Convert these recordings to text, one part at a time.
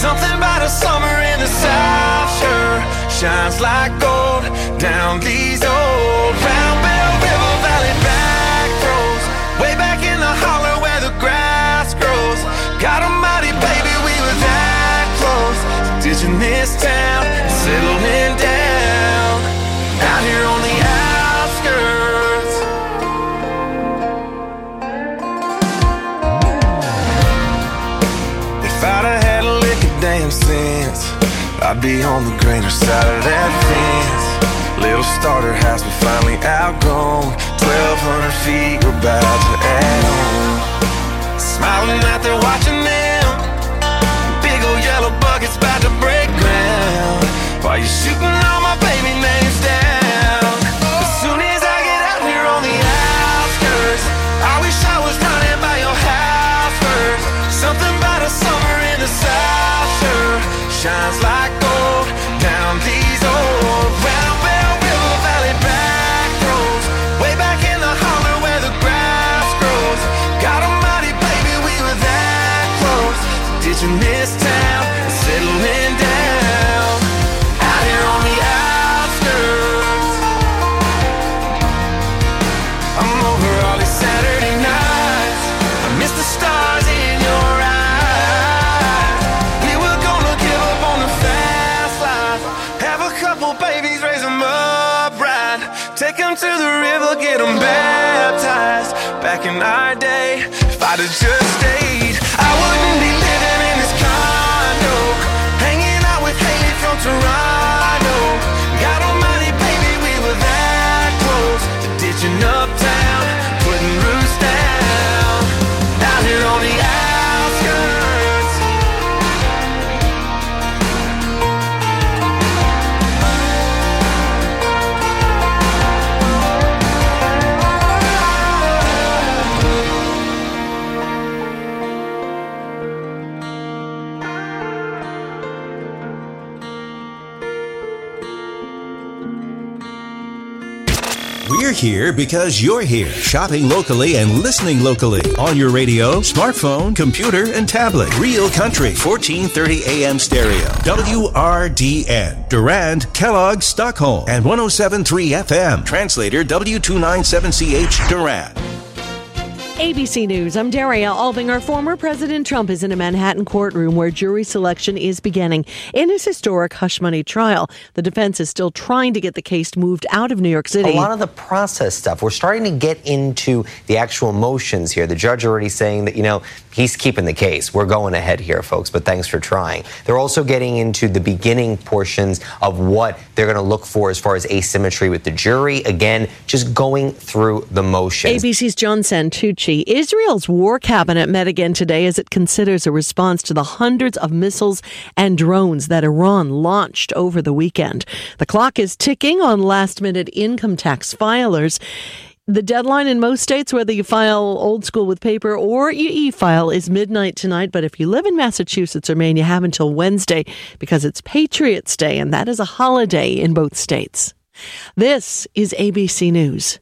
Something about a summer in the South sure shines like gold down these old Round Bell River Valley back roads, way back in the holler where the grass grows. God almighty, baby, we were that close to ditching this town and settling down out here on the outskirts. If I'd have had a lick of damn sense, I'd be on the greener side of that fence. Little starter house we finally outgrown, 1,200 feet we're about to add on. Smiling out there watching them, big old yellow buckets about to break ground, while you're shooting all my baby names down. As soon as I get out here on the outskirts, I wish I was running by your house first. Something about a summer in the South sure shines like gold down these old Round Bell River Valley back roads, way back in the holler where the grass grows. God almighty, baby, we were that close to ditching this town and settling down out here on the outskirts. I'm over all these Saturday nights, I miss the stars in your eyes. We were gonna give up on the fast life, have a couple babies, raise them up right, take them to the river, get them baptized. Back in our day, if I'd have just stayed, I wouldn't be living in this condo, hanging out with Haley from Toronto. God almighty, baby, we were that close to ditching uptown, putting roots down out here on the outskirts. We're here because you're here, shopping locally and listening locally on your radio, smartphone, computer, and tablet. Real Country, 1430 AM stereo. WRDN, Durand, Kellogg, Stockholm, and 107.3 FM. Translator W297CH, Durand. ABC News, I'm Daria Albinger. Former President Trump is in a Manhattan courtroom where jury selection is beginning. In his historic hush money trial, the defense is still trying to get the case moved out of New York City. A lot of the process stuff, we're starting to get into the actual motions here. The judge already saying that, he's keeping the case. We're going ahead here, folks, but thanks for trying. They're also getting into the beginning portions of what they're going to look for as far as asymmetry with the jury. Again, just going through the motions. ABC's John Santucci. Israel's war cabinet met again today as it considers a response to the hundreds of missiles and drones that Iran launched over the weekend. The clock is ticking on last-minute income tax filers. The deadline in most states, whether you file old school with paper or you e-file, is midnight tonight. But if you live in Massachusetts or Maine, you have until Wednesday because it's Patriots Day, and that is a holiday in both states. This is ABC News.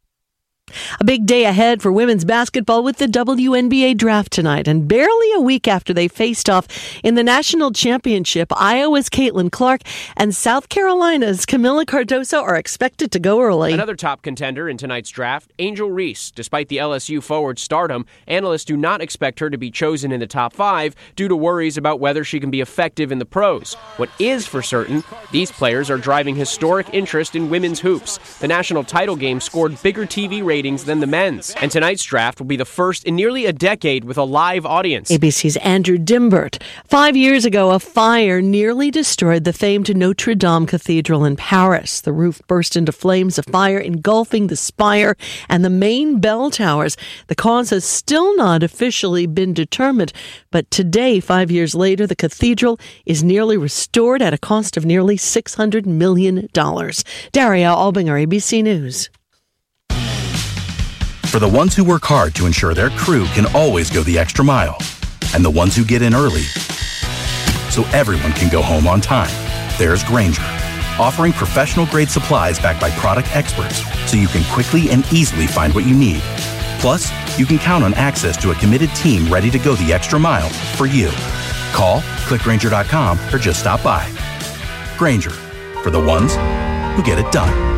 A big day ahead for women's basketball with the WNBA draft tonight. And barely a week after they faced off in the national championship, Iowa's Caitlin Clark and South Carolina's Camila Cardoso are expected to go early. Another top contender in tonight's draft, Angel Reese. Despite the LSU forward stardom, analysts do not expect her to be chosen in the top 5 due to worries about whether she can be effective in the pros. What is for certain, these players are driving historic interest in women's hoops. The national title game scored bigger TV ratings than the men's. And tonight's draft will be the first in nearly a decade with a live audience. ABC's Andrew Dimbert. 5 years ago, a fire nearly destroyed the famed Notre Dame Cathedral in Paris. The roof burst into flames of fire, engulfing the spire and the main bell towers. The cause has still not officially been determined, but today, 5 years later, the cathedral is nearly restored at a cost of nearly $600 million. Daria Albinger, ABC News. For the ones who work hard to ensure their crew can always go the extra mile, and the ones who get in early so everyone can go home on time, there's Grainger, offering professional-grade supplies backed by product experts so you can quickly and easily find what you need. Plus, you can count on access to a committed team ready to go the extra mile for you. Call, click Grainger.com, or just stop by. Grainger, for the ones who get it done.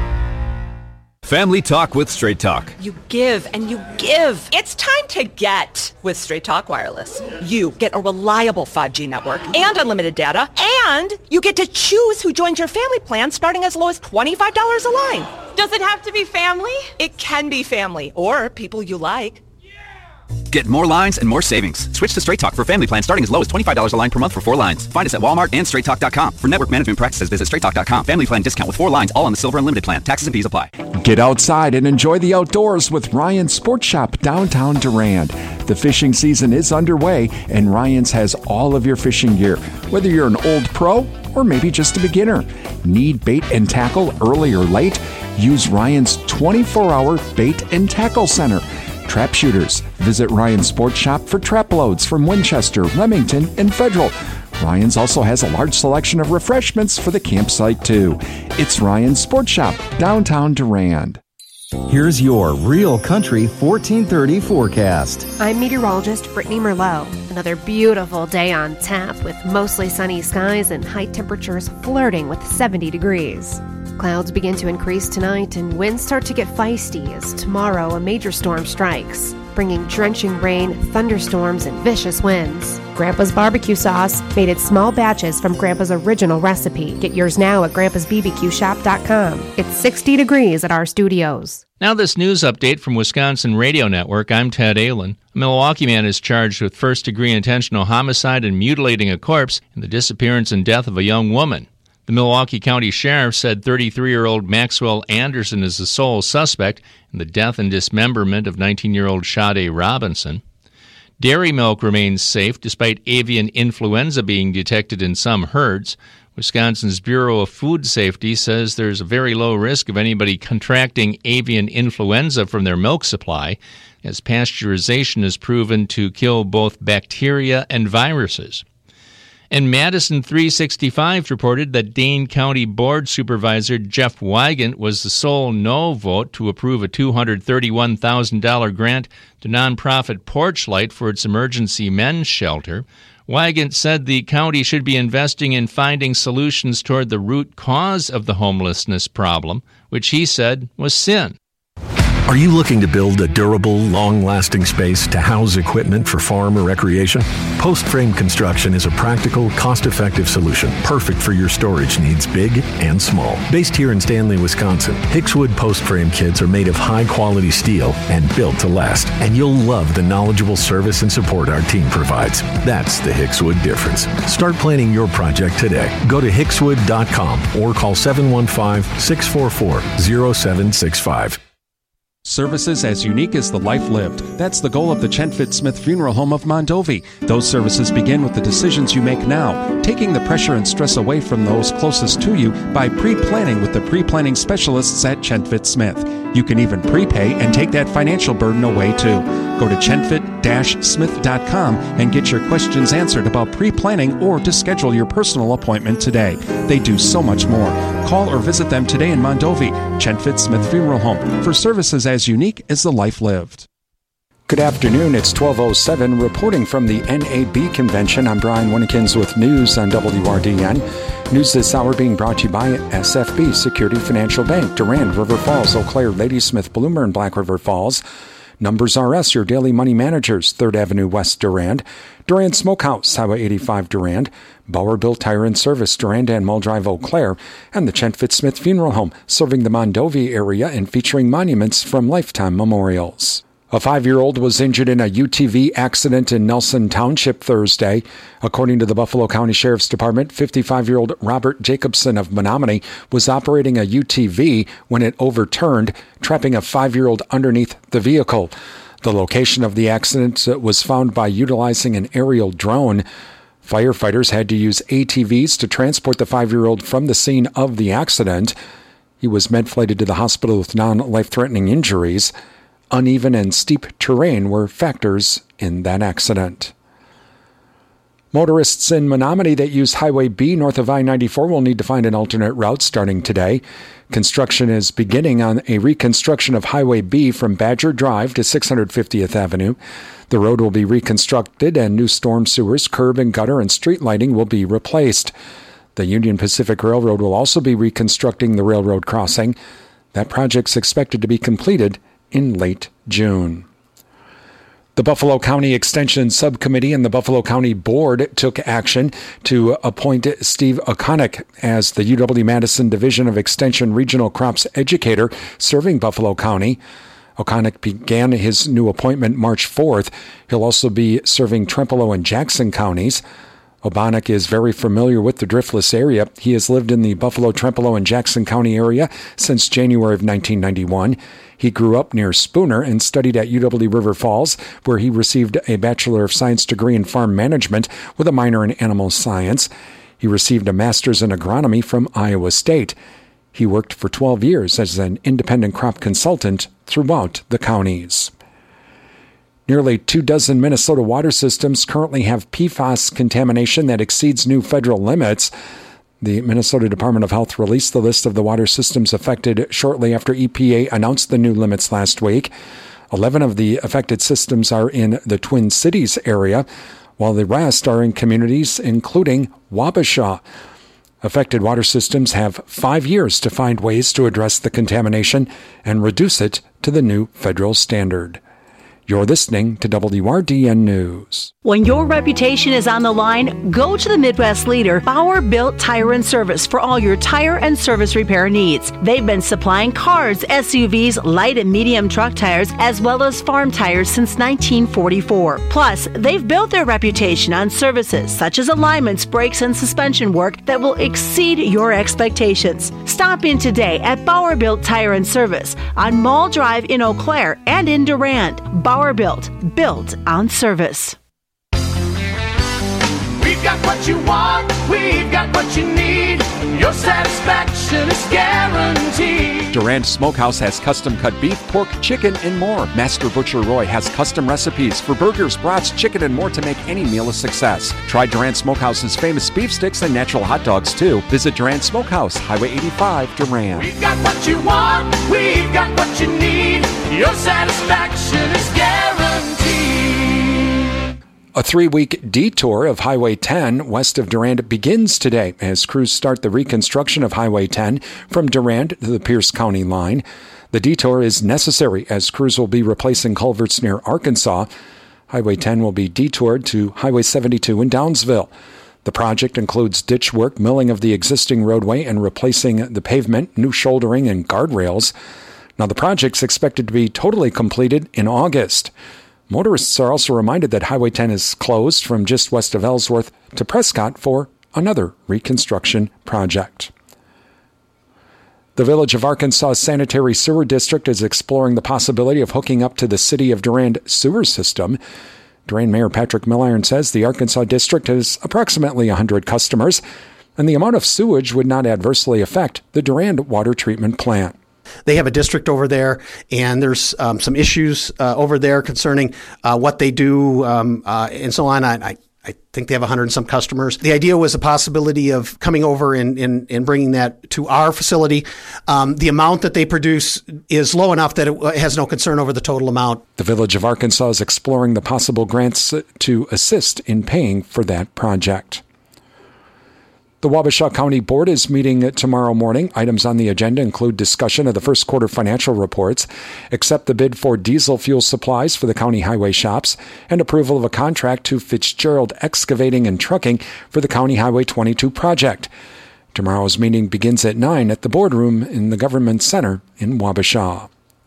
Family Talk with Straight Talk. You give and you give. It's time to get with Straight Talk Wireless. You get a reliable 5G network and unlimited data, and you get to choose who joins your family plan starting as low as $25 a line. Does it have to be family? It can be family or people you like. Get more lines and more savings. Switch to Straight Talk for family plan starting as low as $25 a line per month for 4 lines. Find us at Walmart and StraightTalk.com. For network management practices, visit StraightTalk.com. Family plan discount with 4 lines, all on the Silver Unlimited plan. Taxes and fees apply. Get outside and enjoy the outdoors with Ryan's Sports Shop downtown Durand. The fishing season is underway, and Ryan's has all of your fishing gear. Whether you're an old pro or maybe just a beginner. Need bait and tackle early or late? Use Ryan's 24-hour bait and tackle center. Trap shooters. Visit Ryan's Sports Shop for trap loads from Winchester, Remington, and Federal. Ryan's also has a large selection of refreshments for the campsite, too. It's Ryan's Sports Shop, downtown Durand. Here's your Real Country 1430 forecast. I'm meteorologist Brittany Merlot. Another beautiful day on tap with mostly sunny skies and high temperatures flirting with 70 degrees. Clouds begin to increase tonight and winds start to get feisty as tomorrow a major storm strikes, bringing drenching rain, thunderstorms, and vicious winds. Grandpa's barbecue sauce, made in small batches from Grandpa's original recipe. Get yours now at grandpasbbqshop.com. It's 60 degrees at our studios. Now this news update from Wisconsin Radio Network. I'm Ted Allen. A Milwaukee man is charged with first-degree intentional homicide and mutilating a corpse in the disappearance and death of a young woman. The Milwaukee County Sheriff said 33-year-old Maxwell Anderson is the sole suspect in the death and dismemberment of 19-year-old Sade Robinson. Dairy milk remains safe despite avian influenza being detected in some herds. Wisconsin's Bureau of Food Safety says there's a very low risk of anybody contracting avian influenza from their milk supply, as pasteurization is proven to kill both bacteria and viruses. And Madison 365 reported that Dane County Board Supervisor Jeff Wygant was the sole no vote to approve a $231,000 grant to nonprofit Porchlight for its emergency men's shelter. Wygant said the county should be investing in finding solutions toward the root cause of the homelessness problem, which he said was sin. Are you looking to build a durable, long-lasting space to house equipment for farm or recreation? Post Frame Construction is a practical, cost-effective solution, perfect for your storage needs, big and small. Based here in Stanley, Wisconsin, Hickswood Post Frame kits are made of high-quality steel and built to last, and you'll love the knowledgeable service and support our team provides. That's the Hickswood difference. Start planning your project today. Go to hickswood.com or call 715-644-0765. Services as unique as the life lived. That's the goal of the Chenfit Smith Funeral Home of Mondovi. Those services begin with the decisions you make now, taking the pressure and stress away from those closest to you by pre-planning with the pre-planning specialists at Chenfit Smith. You can even prepay and take that financial burden away too. Go to chenfit-smith.com and get your questions answered about pre-planning or to schedule your personal appointment today. They do so much more. Call or visit them today in Mondovi, Chenfit Smith Funeral Home, for services as unique as the life lived. Good afternoon, it's 12:07, reporting from the NAB convention. I'm Brian Winnekins with news on WRDN. News this hour being brought to you by SFB Security Financial Bank, Durand, River Falls, Eau Claire, Ladysmith, Bloomer, and Black River Falls. Numbers RS, your daily money managers, 3rd Avenue West, Durand. Durand Smokehouse, Highway 85, Durand. Bauer Built Tire and Service, Durand and Mull Drive, Eau Claire. And the Chenfit Smith Funeral Home, serving the Mondovi area and featuring monuments from Lifetime Memorials. A 5-year-old was injured in a UTV accident in Nelson Township Thursday. According to the Buffalo County Sheriff's Department, 55-year-old Robert Jacobson of Menominee was operating a UTV when it overturned, trapping a 5-year-old underneath the vehicle. The location of the accident was found by utilizing an aerial drone. Firefighters had to use ATVs to transport the 5-year-old from the scene of the accident. He was med-flighted to the hospital with non-life-threatening injuries. Uneven and steep terrain were factors in that accident. Motorists in Menominee that use Highway B north of I-94 will need to find an alternate route starting today. Construction is beginning on a reconstruction of Highway B from Badger Drive to 650th Avenue. The road will be reconstructed and new storm sewers, curb and gutter, and street lighting will be replaced. The Union Pacific Railroad will also be reconstructing the railroad crossing. That project's expected to be completed in late June. The Buffalo County Extension Subcommittee and the Buffalo County Board took action to appoint Steve O'Connick as the UW-Madison Division of Extension Regional Crops Educator serving Buffalo County. O'Connick began his new appointment March 4th. He'll also be serving Trempealeau and Jackson counties. O'Connick is very familiar with the Driftless area. He has lived in the Buffalo, Trempealeau, and Jackson County area since January of 1991. He grew up near Spooner and studied at UW River Falls, where he received a Bachelor of Science degree in Farm Management with a minor in Animal Science. He received a Master's in Agronomy from Iowa State. He worked for 12 years as an independent crop consultant throughout the counties. Nearly 24 Minnesota water systems currently have PFAS contamination that exceeds new federal limits. The Minnesota Department of Health released the list of the water systems affected shortly after EPA announced the new limits last week. 11 of the affected systems are in the Twin Cities area, while the rest are in communities including Wabasha. Affected water systems have 5 years to find ways to address the contamination and reduce it to the new federal standard. You're listening to WRDN News. When your reputation is on the line, go to the Midwest leader, Bauer Built Tire and Service, for all your tire and service repair needs. They've been supplying cars, SUVs, light and medium truck tires, as well as farm tires since 1944. Plus, they've built their reputation on services such as alignments, brakes, and suspension work that will exceed your expectations. Stop in today at Bauer Built Tire and Service on Mall Drive in Eau Claire and in Durand. Bauer Built on service. We've got what you want, we've got what you need. Your satisfaction is guaranteed. Durand Smokehouse has custom-cut beef, pork, chicken, and more. Master Butcher Roy has custom recipes for burgers, brats, chicken, and more to make any meal a success. Try Durand Smokehouse's famous beef sticks and natural hot dogs, too. Visit Durand Smokehouse, Highway 85, Durand. We've got what you want, we've got what you need. Your satisfaction is guaranteed. A 3-week detour of Highway 10 west of Durand begins today as crews start the reconstruction of Highway 10 from Durand to the Pierce County line. The detour is necessary as crews will be replacing culverts near Arkansas. Highway 10 will be detoured to Highway 72 in Downsville. The project includes ditch work, milling of the existing roadway, and replacing the pavement, new shouldering, and guardrails. Now, the project's expected to be totally completed in August. Motorists are also reminded that Highway 10 is closed from just west of Ellsworth to Prescott for another reconstruction project. The Village of Arkansas Sanitary Sewer District is exploring the possibility of hooking up to the City of Durand sewer system. Durand Mayor Patrick Milliron says the Arkansas District has approximately 100 customers, and the amount of sewage would not adversely affect the Durand water treatment plant. They have a district over there, and there's some issues over there concerning what they do and so on. I think they have 100 and some customers. The idea was a possibility of coming over and bringing that to our facility. The amount that they produce is low enough that it has no concern over the total amount. The Village of Arkansas is exploring the possible grants to assist in paying for that project. The Wabasha County Board is meeting tomorrow morning. Items on the agenda include discussion of the first quarter financial reports, accept the bid for diesel fuel supplies for the county highway shops, and approval of a contract to Fitzgerald Excavating and Trucking for the County Highway 22 project. Tomorrow's meeting begins at 9 at the boardroom in the Government Center in Wabasha.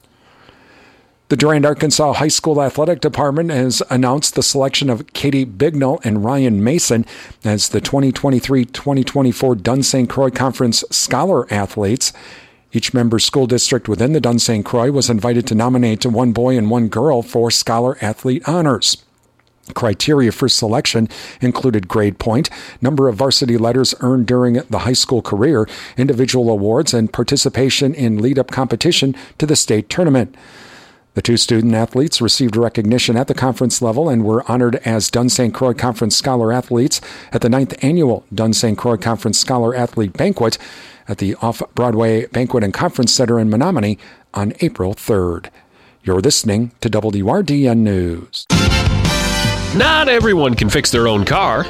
The Durand, Arkansas High School Athletic Department has announced the selection of Katie Bignell and Ryan Mason as the 2023-2024 Dunn St. Croix Conference Scholar Athletes. Each member school district within the Dunn St. Croix was invited to nominate one boy and one girl for Scholar Athlete honors. Criteria for selection included grade point, number of varsity letters earned during the high school career, individual awards, and participation in lead-up competition to the state tournament. The two student athletes received recognition at the conference level and were honored as Dunn St. Croix Conference Scholar Athletes at the 9th Annual Dunn St. Croix Conference Scholar Athlete Banquet at the Off-Broadway Banquet and Conference Center in Menominee on April 3rd. You're listening to WRDN News. Not everyone can fix their own car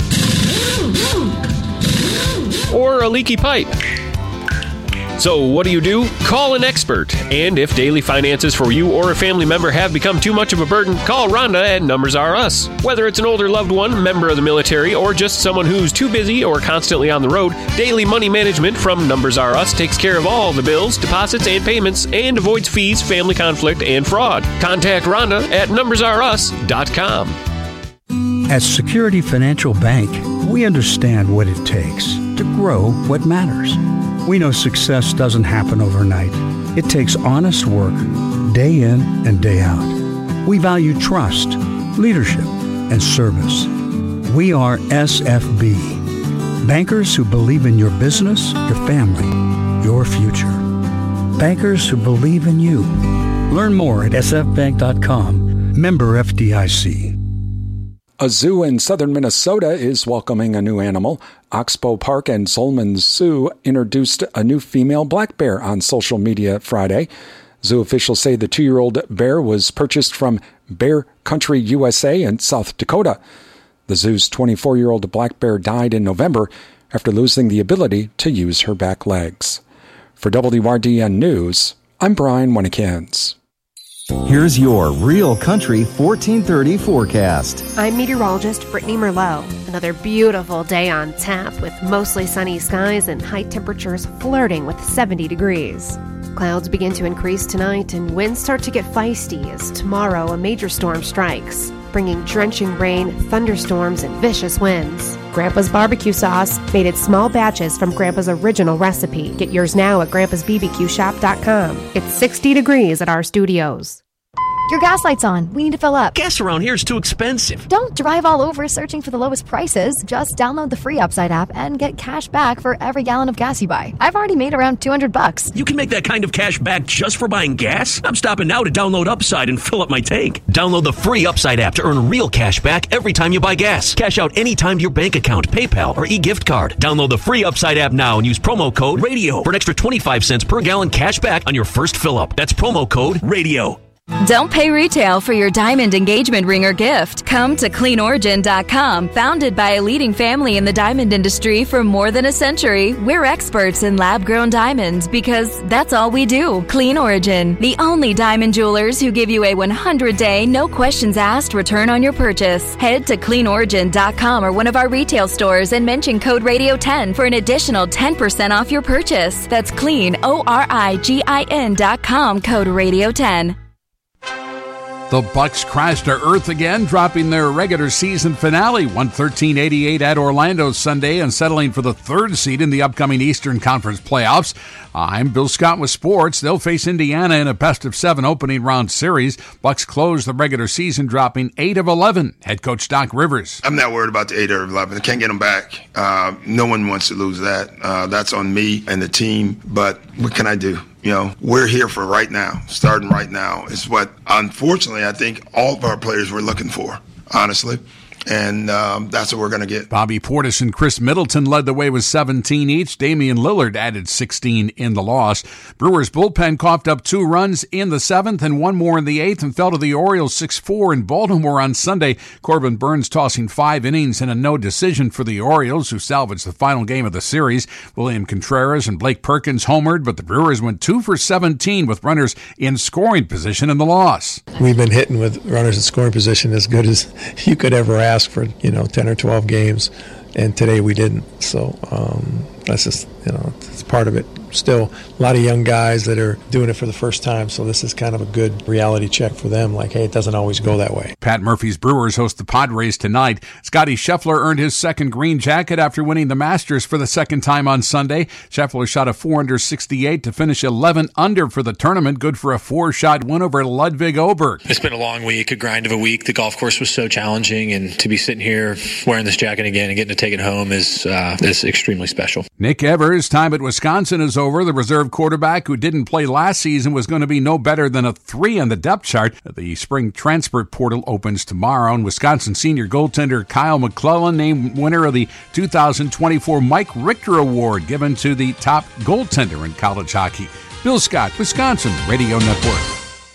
or a leaky pipe. So what do? Call an expert. And if daily finances for you or a family member have become too much of a burden, call Rhonda at Numbers R Us. Whether it's an older loved one, member of the military, or just someone who's too busy or constantly on the road, Daily Money Management from Numbers R Us takes care of all the bills, deposits, and payments and avoids fees, family conflict, and fraud. Contact Rhonda at numbersrus.com. At Security Financial Bank, we understand what it takes to grow what matters. We know success doesn't happen overnight. It takes honest work, day in and day out. We value trust, leadership, and service. We are SFB, bankers who believe in your business, your family, your future. Bankers who believe in you. Learn more at sfbank.com. Member FDIC. A zoo in southern Minnesota is welcoming a new animal. Oxbow Park and Zolman Zoo introduced a new female black bear on social media Friday. Zoo officials say the 2-year-old bear was purchased from Bear Country USA in South Dakota. The zoo's 24-year-old black bear died in November after losing the ability to use her back legs. For WRDN News, I'm Brian Winnikins. Here's your Real Country 1430 forecast. I'm meteorologist Brittany Merlot. Another beautiful day on tap with mostly sunny skies and high temperatures flirting with 70 degrees. Clouds begin to increase tonight and winds start to get feisty as tomorrow a major storm strikes, bringing drenching rain, thunderstorms, and vicious winds. Grandpa's barbecue sauce, made in small batches from Grandpa's original recipe. Get yours now at grandpasbbqshop.com. It's 60 degrees at our studios. Your gas light's on. We need to fill up. Gas around here is too expensive. Don't drive all over searching for the lowest prices. Just download the free Upside app and get cash back for every gallon of gas you buy. I've already made around $200. You can make that kind of cash back just for buying gas? I'm stopping now to download Upside and fill up my tank. Download the free Upside app to earn real cash back every time you buy gas. Cash out anytime to your bank account, PayPal, or e-gift card. Download the free Upside app now and use promo code RADIO for an extra 25 cents per gallon cash back on your first fill up. That's promo code RADIO. Don't pay retail for your diamond engagement ring or gift. Come to CleanOrigin.com. Founded by a leading family in the diamond industry for more than a century, we're experts in lab-grown diamonds because that's all we do. Clean Origin, the only diamond jewelers who give you a 100-day, no questions asked return on your purchase. Head to CleanOrigin.com or one of our retail stores and mention code Radio10 for an additional 10% off your purchase. That's CleanOrigin.com, code Radio10. The Bucks crashed to earth again, dropping their regular season finale 113-88 at Orlando Sunday and settling for the 3rd seed in the upcoming Eastern Conference playoffs. I'm Bill Scott with sports. They'll face Indiana in a best-of-7 opening round series. Bucks closed the regular season, dropping 8 of 11. Head coach Doc Rivers. I'm not worried about the 8 of 11. I can't get them back. No one wants to lose that. That's on me and the team. But what can I do? You know, we're here for right now, starting right now. It's what, unfortunately, I think all of our players were looking for, honestly. And that's what we're going to get. Bobby Portis and Chris Middleton led the way with 17 each. Damian Lillard added 16 in the loss. Brewers bullpen coughed up 2 runs in the 7th and 1 more in the 8th and fell to the Orioles 6-4 in Baltimore on Sunday. Corbin Burns tossing 5 innings and a no decision for the Orioles, who salvaged the final game of the series. William Contreras and Blake Perkins homered, but the Brewers went 2 for 17 with runners in scoring position in the loss. We've been hitting with runners in scoring position as good as you could ever ask for 10 or 12 games, and today we didn't. So that's just it's part of it. Still a lot of young guys that are doing it for the first time, so this is kind of a good reality check for them, like, hey, it doesn't always go that way. Pat Murphy's Brewers host the Padres tonight. Scotty Scheffler earned his 2nd green jacket after winning the Masters for the 2nd time on Sunday. Scheffler shot a 4-under-68 to finish 11 under for the tournament, good for a 4-shot win over Ludwig Oberg. It's been a long week, a grind of a week. The golf course was so challenging, and to be sitting here wearing this jacket again and getting to take it home is extremely special. Nick Evers His time at Wisconsin is over. The reserve quarterback who didn't play last season was going to be no better than a 3 on the depth chart. The spring transfer portal opens tomorrow, and Wisconsin senior goaltender Kyle McClellan named winner of the 2024 Mike Richter Award given to the top goaltender in college hockey. Bill Scott, Wisconsin Radio Network.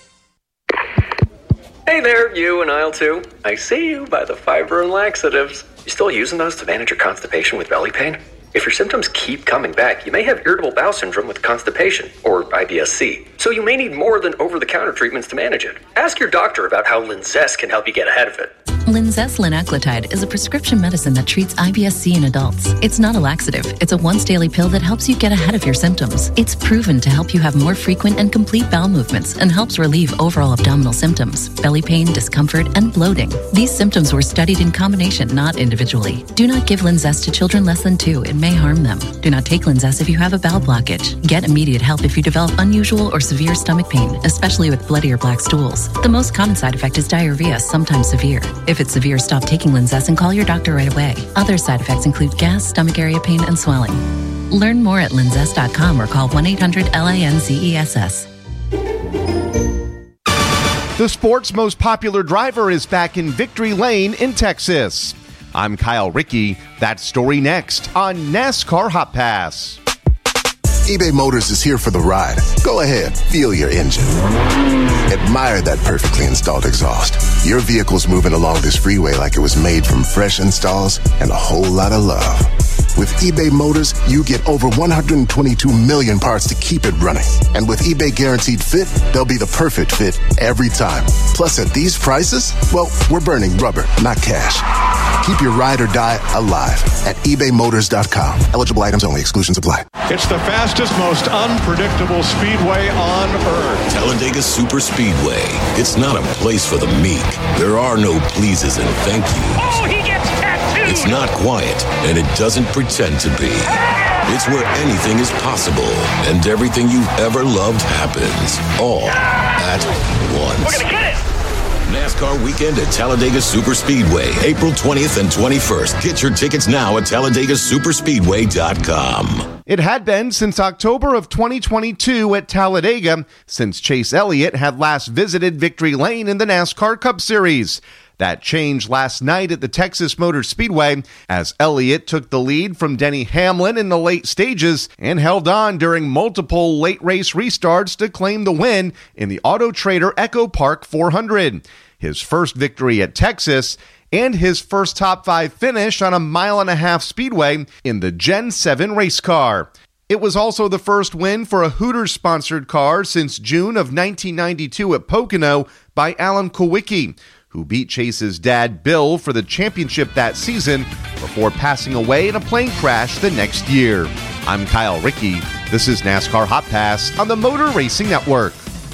Hey there, you and aisle 2. I see you by the fiber and laxatives. You still using those to manage your constipation with belly pain? If your symptoms keep coming back, you may have irritable bowel syndrome with constipation, or IBS-C. So you may need more than over-the-counter treatments to manage it. Ask your doctor about how Linzess can help you get ahead of it. Linzess linaclotide is a prescription medicine that treats IBS-C in adults. It's not a laxative. It's a once-daily pill that helps you get ahead of your symptoms. It's proven to help you have more frequent and complete bowel movements and helps relieve overall abdominal symptoms, belly pain, discomfort, and bloating. These symptoms were studied in combination, not individually. Do not give Linzess to children less than 2. It may harm them. Do not take Linzess if you have a bowel blockage. Get immediate help if you develop unusual or severe stomach pain, especially with bloody or black stools. The most common side effect is diarrhea, sometimes severe. If it's severe, stop taking Linzess and call your doctor right away. Other side effects include gas, stomach area pain, and swelling. Learn more at linzess.com or call 1-800-LINZESS. The sport's most popular driver is back in Victory Lane in Texas. I'm Kyle Rickey. That story next on NASCAR Hot Pass. eBay Motors is here for the ride. Go ahead, feel your engine. Admire that perfectly installed exhaust. Your vehicle's moving along this freeway like it was made from fresh installs and a whole lot of love. With eBay Motors, you get over 122 million parts to keep it running. And with eBay Guaranteed Fit, they'll be the perfect fit every time. Plus, at these prices, well, we're burning rubber, not cash. Keep your ride or die alive at ebaymotors.com. Eligible items only. Exclusions apply. It's the fastest, most unpredictable speedway on earth. Talladega Superspeedway. It's not a place for the meek. There are no pleases and thank yous. Oh, he gets tattooed! It's not quiet, and it doesn't pretend to be. It's where anything is possible, and everything you've ever loved happens. All at once. We're gonna get it! NASCAR weekend at Talladega Superspeedway, April 20th and 21st. Get your tickets now at TalladegaSuperspeedway.com. It had been since October of 2022 at Talladega, since Chase Elliott had last visited Victory Lane in the NASCAR Cup Series. That changed last night at the Texas Motor Speedway as Elliott took the lead from Denny Hamlin in the late stages and held on during multiple late race restarts to claim the win in the Auto Trader Echo Park 400. His first victory at Texas and his first top 5 finish on a 1.5-mile speedway in the Gen 7 race car. It was also the first win for a Hooters-sponsored car since June of 1992 at Pocono by Alan Kulwicki, who beat Chase's dad, Bill, for the championship that season before passing away in a plane crash the next year. I'm Kyle Rickey. This is NASCAR Hot Pass on the Motor Racing Network.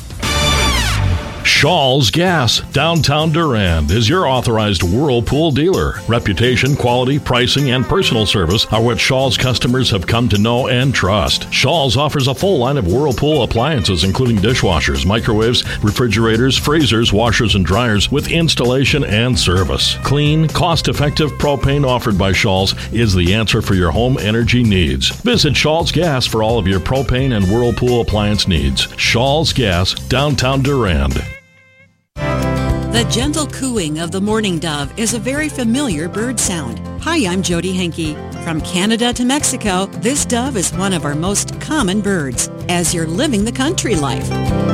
Shaw's Gas, downtown Durand, is your authorized Whirlpool dealer. Reputation, quality, pricing, and personal service are what Shaw's customers have come to know and trust. Shaw's offers a full line of Whirlpool appliances, including dishwashers, microwaves, refrigerators, freezers, washers, and dryers, with installation and service. Clean, cost-effective propane offered by Shaw's is the answer for your home energy needs. Visit Shaw's Gas for all of your propane and Whirlpool appliance needs. Shaw's Gas, downtown Durand. The gentle cooing of the mourning dove is a very familiar bird sound. Hi, I'm Jody Henke. From Canada to Mexico, this dove is one of our most common birds. As you're living the country life.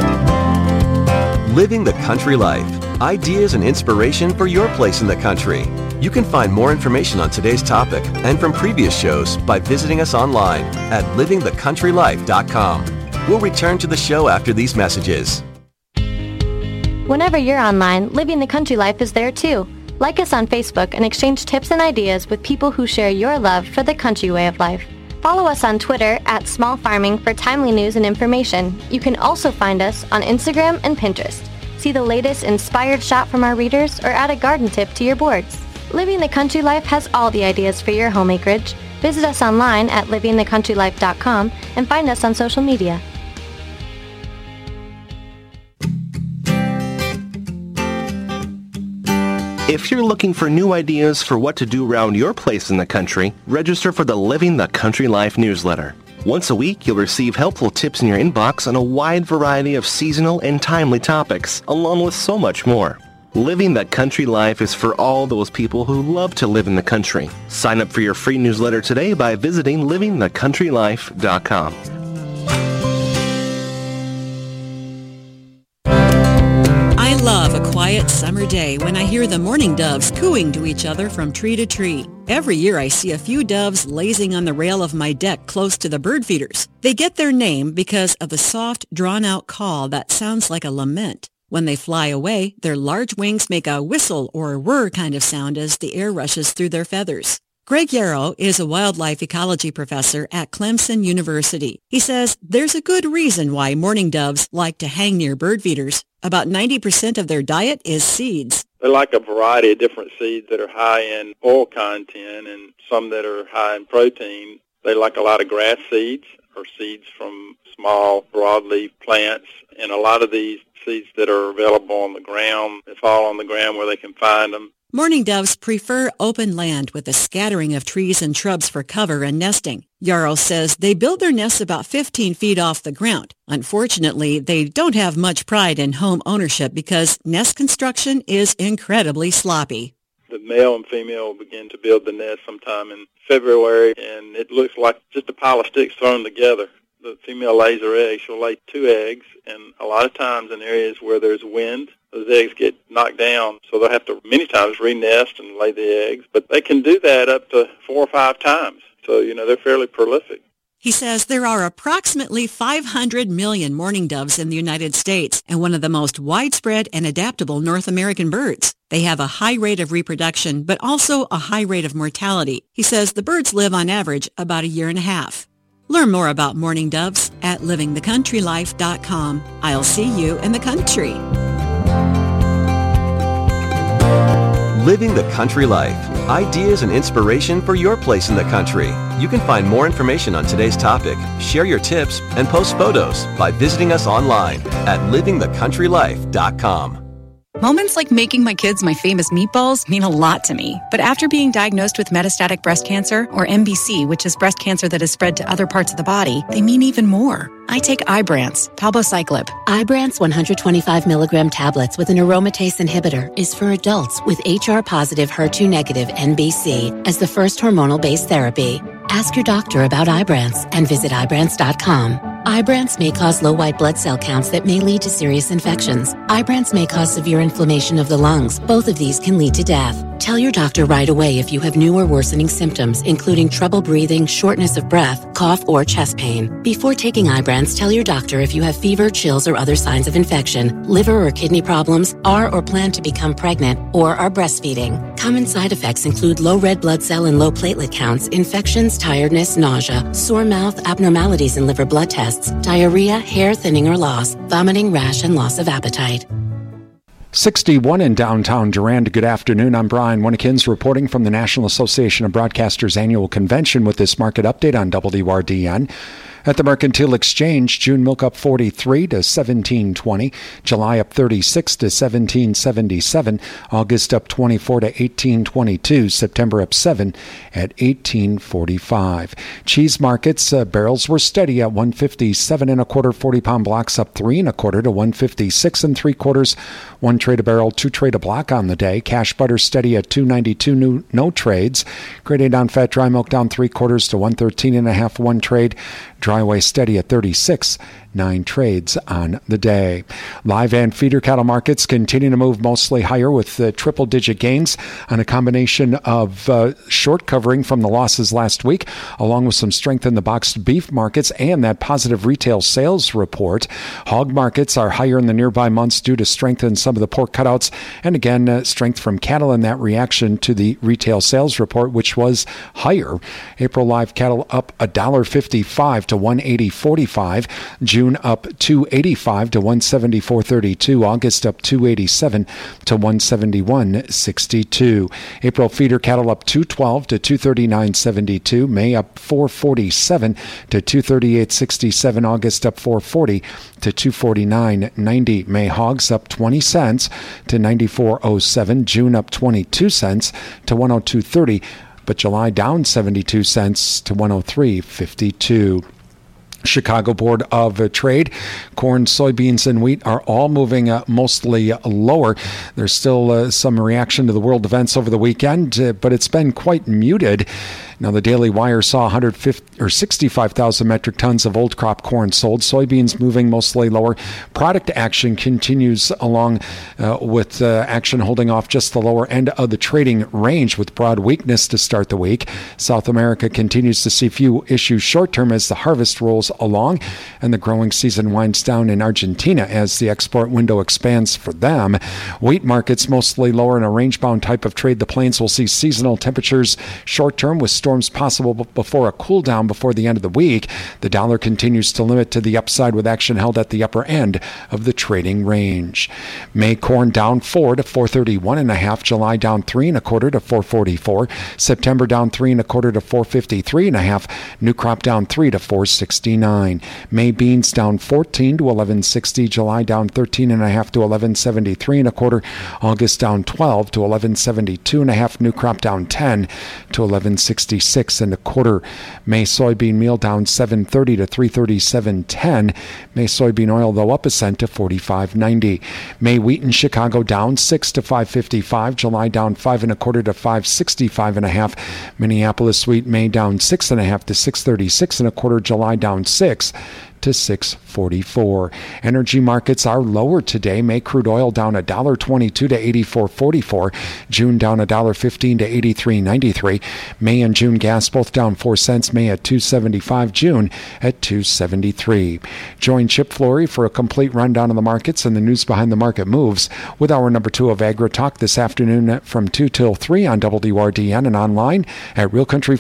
Living the country life. Ideas and inspiration for your place in the country. You can find more information on today's topic and from previous shows by visiting us online at livingthecountrylife.com. We'll return to the show after these messages. Whenever you're online, Living the Country Life is there too. Like us on Facebook and exchange tips and ideas with people who share your love for the country way of life. Follow us on Twitter at Small Farming for timely news and information. You can also find us on Instagram and Pinterest. See the latest inspired shot from our readers or add a garden tip to your boards. Living the Country Life has all the ideas for your home acreage. Visit us online at livingthecountrylife.com and find us on social media. If you're looking for new ideas for what to do around your place in the country, register for the Living the Country Life newsletter. Once a week, you'll receive helpful tips in your inbox on a wide variety of seasonal and timely topics, along with so much more. Living the Country Life is for all those people who love to live in the country. Sign up for your free newsletter today by visiting livingthecountrylife.com. I love a quiet summer day when I hear the mourning doves cooing to each other from tree to tree. Every year I see a few doves lazing on the rail of my deck close to the bird feeders. They get their name because of the soft, drawn-out call that sounds like a lament. When they fly away, their large wings make a whistle or a whir kind of sound as the air rushes through their feathers. Greg Yarrow is a wildlife ecology professor at Clemson University. He says there's a good reason why mourning doves like to hang near bird feeders. About 90% of their diet is seeds. They like a variety of different seeds that are high in oil content and some that are high in protein. They like a lot of grass seeds or seeds from small broadleaf plants, and a lot of these seeds that are available on the ground, that fall on the ground where they can find them. Mourning doves prefer open land with a scattering of trees and shrubs for cover and nesting. Yarrow says they build their nests about 15 feet off the ground. Unfortunately, they don't have much pride in home ownership because nest construction is incredibly sloppy. The male and female will begin to build the nest sometime in February, and it looks like just a pile of sticks thrown together. The female lays her eggs. She'll lay 2 eggs, and a lot of times in areas where there's wind, those eggs get knocked down, so they'll have to many times re-nest and lay the eggs. But they can do that up to 4 or 5 times. So, they're fairly prolific. He says there are approximately 500 million mourning doves in the United States and one of the most widespread and adaptable North American birds. They have a high rate of reproduction, but also a high rate of mortality. He says the birds live on average about 1.5 years. Learn more about mourning doves at livingthecountrylife.com. I'll see you in the country. Living the Country Life. Ideas and inspiration for your place in the country. You can find more information on today's topic, share your tips, and post photos by visiting us online at livingthecountrylife.com. Moments like making my kids my famous meatballs mean a lot to me. But after being diagnosed with metastatic breast cancer, or MBC, which is breast cancer that has spread to other parts of the body, they mean even more. I take Ibrance, palbociclib. Ibrance 125 milligram tablets with an aromatase inhibitor is for adults with HR-positive, HER2-negative MBC as the first hormonal-based therapy. Ask your doctor about Ibrance and visit Ibrance.com. Ibrance may cause low white blood cell counts that may lead to serious infections. Ibrance may cause severe inflammation of the lungs. Both of these can lead to death. Tell your doctor right away if you have new or worsening symptoms, including trouble breathing, shortness of breath, cough, or chest pain. Before taking Ibrance, tell your doctor if you have fever, chills, or other signs of infection, liver or kidney problems, are or plan to become pregnant, or are breastfeeding. Common side effects include low red blood cell and low platelet counts, infections, tiredness, nausea, sore mouth, abnormalities in liver blood tests, diarrhea, hair thinning or loss, vomiting, rash, and loss of appetite. 61 in downtown Durand. Good afternoon. I'm Brian Winnekins reporting from the National Association of Broadcasters annual convention with this market update on WRDN. At the Mercantile Exchange, June milk up 43 to 17.20, July up 36 to 17.77, August up 24 to 18.22, September up 7 at 18.45. Cheese markets, barrels were steady at 157 1/4, 40-pound blocks up 3 1/4 to 156 3/4, 1 trade a barrel, 2 trade a block on the day. Cash butter steady at 2.92, no trades. Grade A non-fat dry milk down 3/4 to 113 1/2, 1 trade. Dry whey steady at 36, 9 trades on the day. Live and feeder cattle markets continue to move mostly higher with triple-digit gains on a combination of short covering from the losses last week, along with some strength in the boxed beef markets and that positive retail sales report. Hog markets are higher in the nearby months due to strength in some of the pork cutouts, and again, strength from cattle in that reaction to the retail sales report, which was higher. April live cattle up $1.55 to 180.45. June up 285 to 174.32. August up 287 to 171.62. April feeder cattle up 212 to 239.72. May up 447 to 238.67. August up 440 to 249.90. May hogs up 20 cents to 94.07. June up 22 cents to 102.30. But July down 72 cents to 103.52. Chicago Board of Trade. Corn, soybeans, and wheat are all moving mostly lower. There's still some reaction to the world events over the weekend, but it's been quite muted. Now, the Daily Wire saw 65,000 metric tons of old crop corn sold. Soybeans moving mostly lower. Product action continues along with action holding off just the lower end of the trading range with broad weakness to start the week. South America continues to see few issues short term as the harvest rolls along and the growing season winds down in Argentina as the export window expands for them. Wheat markets mostly lower in a range-bound type of trade. The plains will see seasonal temperatures short term with storms possible before a cool down before the end of the week. The dollar continues to limit to the upside with action held at the upper end of the trading range. May corn down 4 to 431.5. July down 3 1/4 to 444. September down 3 1/4 to 453.5. New crop down 3 to 469. May beans down 14 to 1160. July down 13.5 to 1173 1/4. August down 12 to 1172.5. New crop down 10 to 1166 1/4. May soybean meal down 730 to 337.10. May soybean oil though up a cent to 45.90. May wheat in Chicago down 6 to 555. July down 5 1/4 to 565.5. Minneapolis wheat May down 6.5 to 636 1/4. July down 6 to 644. Energy markets are lower today. May crude oil down $1.22 to 84.44. June down $1.15 to 83.93. May and June gas both down 4 cents. May at 2.75. June at 2.73. Join Chip Flory for a complete rundown of the markets and the news behind the market moves with our number 2 of Agri Talk this afternoon from 2 till 3 on WRDN and online at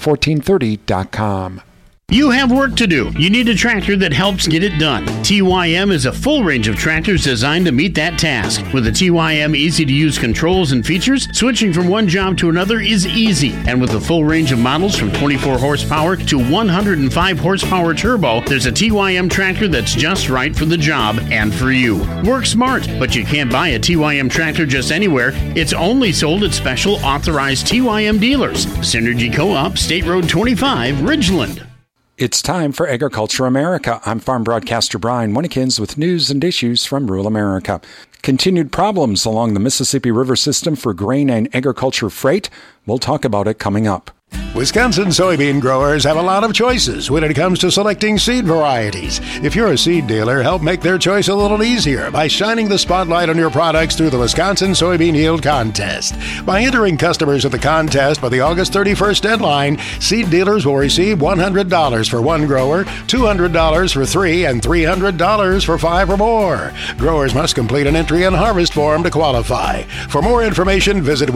realcountry1430.com. You have work to do. You need a tractor that helps get it done. TYM is a full range of tractors designed to meet that task. With the TYM easy-to-use controls and features, switching from one job to another is easy. And with a full range of models from 24 horsepower to 105 horsepower turbo, there's a TYM tractor that's just right for the job and for you. Work smart, but you can't buy a TYM tractor just anywhere. It's only sold at special authorized TYM dealers. Synergy Co-op, State Road 25, Ridgeland. It's time for Agriculture America. I'm farm broadcaster Brian Winnikins with news and issues from rural America. Continued problems along the Mississippi River system for grain and agriculture freight. We'll talk about it coming up. Wisconsin soybean growers have a lot of choices when it comes to selecting seed varieties. If you're a seed dealer, help make their choice a little easier by shining the spotlight on your products through the Wisconsin Soybean Yield Contest. By entering customers at the contest by the August 31st deadline, seed dealers will receive $100 for one grower, $200 for 3, and $300 for 5 or more. Growers must complete an entry and harvest form to qualify. For more information, visit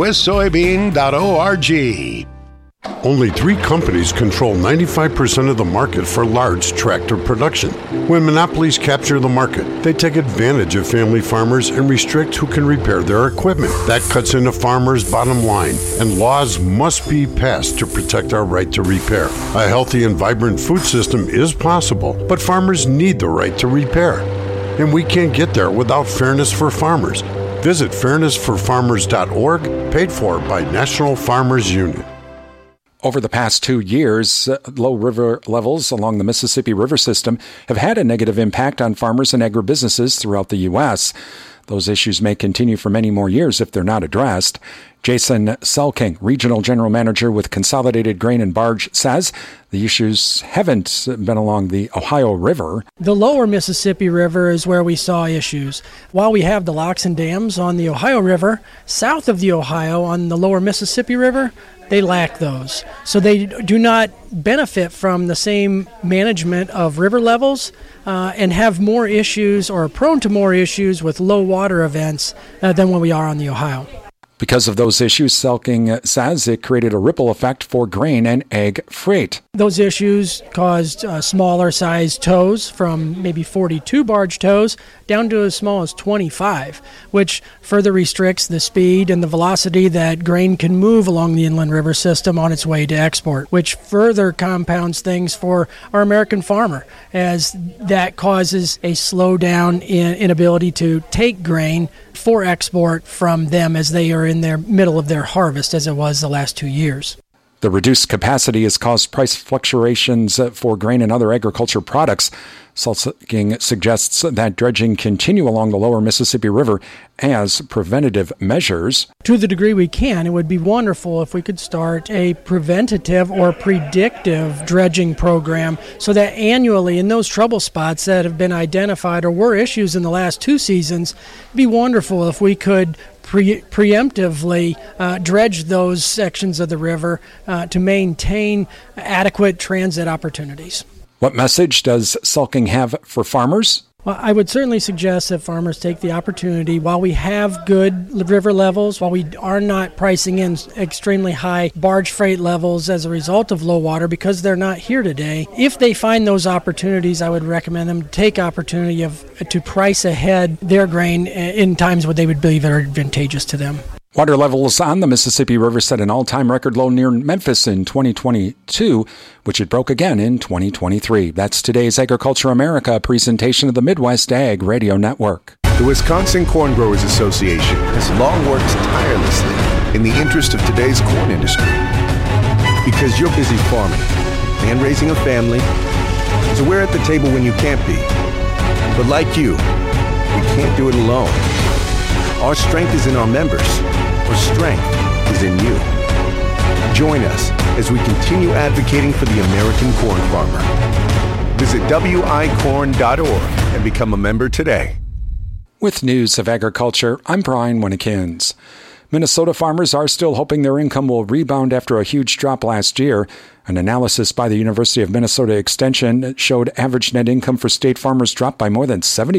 wissoybean.org. Only 3 companies control 95% of the market for large tractor production. When monopolies capture the market, they take advantage of family farmers and restrict who can repair their equipment. That cuts into farmers' bottom line, and laws must be passed to protect our right to repair. A healthy and vibrant food system is possible, but farmers need the right to repair. And we can't get there without fairness for farmers. Visit fairnessforfarmers.org, paid for by National Farmers Union. Over the past 2 years, low river levels along the Mississippi River system have had a negative impact on farmers and agribusinesses throughout the U.S. Those issues may continue for many more years if they're not addressed. Jason Selking, Regional General Manager with Consolidated Grain and Barge, says the issues haven't been along the Ohio River. The lower Mississippi River is where we saw issues. While we have the locks and dams on the Ohio River, south of the Ohio on the lower Mississippi River, they lack those. So they do not benefit from the same management of river levels and have more issues or are prone to more issues with low water events than when we are on the Ohio. Because of those issues, Selking says it created a ripple effect for grain and egg freight. Those issues caused smaller sized tows from maybe 42 barge tows down to as small as 25, which further restricts the speed and the velocity that grain can move along the inland river system on its way to export, which further compounds things for our American farmer, as that causes a slowdown in inability to take grain for export from them as they are in their middle of their harvest, as it was the last 2 years. The reduced capacity has caused price fluctuations for grain and other agriculture products. Selking suggests that dredging continue along the lower Mississippi River as preventative measures. To the degree we can, it would be wonderful if we could start a preventative or predictive dredging program so that annually in those trouble spots that have been identified or were issues in the last 2 seasons, it'd be wonderful if we could preemptively dredge those sections of the river to maintain adequate transit opportunities. What message does Selking have for farmers? Well, I would certainly suggest that farmers take the opportunity, while we have good river levels, while we are not pricing in extremely high barge freight levels as a result of low water because they're not here today. If they find those opportunities, I would recommend them take opportunity to price ahead their grain in times when they would believe are advantageous to them. Water levels on the Mississippi River set an all-time record low near Memphis in 2022, which it broke again in 2023. That's today's Agriculture America presentation of the Midwest Ag Radio Network. The Wisconsin Corn Growers Association has long worked tirelessly in the interest of today's corn industry. Because you're busy farming and raising a family, so we're at the table when you can't be. But like you, we can't do it alone. Our strength is in our members. Our strength is in you. Join us as we continue advocating for the American corn farmer. Visit wicorn.org and become a member today. With news of agriculture, I'm Brian Winnekins. Minnesota farmers are still hoping their income will rebound after a huge drop last year. An analysis by the University of Minnesota Extension showed average net income for state farmers dropped by more than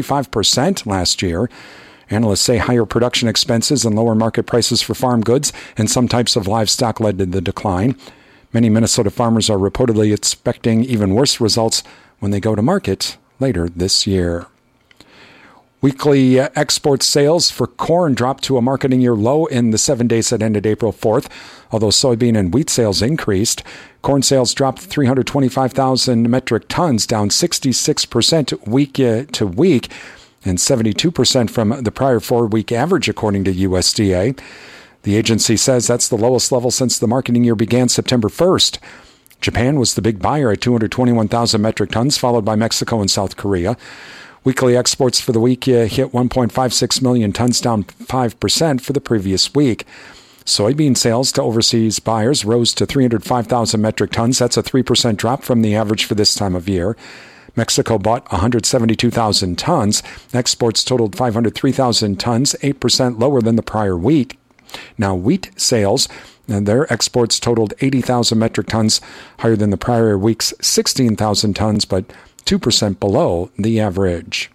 75% last year. Analysts say higher production expenses and lower market prices for farm goods and some types of livestock led to the decline. Many Minnesota farmers are reportedly expecting even worse results when they go to market later this year. Weekly export sales for corn dropped to a marketing year low in the 7 days that ended April 4th, although soybean and wheat sales increased. Corn sales dropped 325,000 metric tons, down 66% week to week, and 72% from the prior 4-week average, according to USDA. The agency says that's the lowest level since the marketing year began September 1st. Japan was the big buyer at 221,000 metric tons, followed by Mexico and South Korea. Weekly exports for the week hit 1.56 million tons, down 5% for the previous week. Soybean sales to overseas buyers rose to 305,000 metric tons. That's a 3% drop from the average for this time of year. Mexico bought 172,000 tons. Exports totaled 503,000 tons, 8% lower than the prior week. Now, wheat sales, and their exports totaled 80,000 metric tons, higher than the prior week's 16,000 tons, but 2% below the average.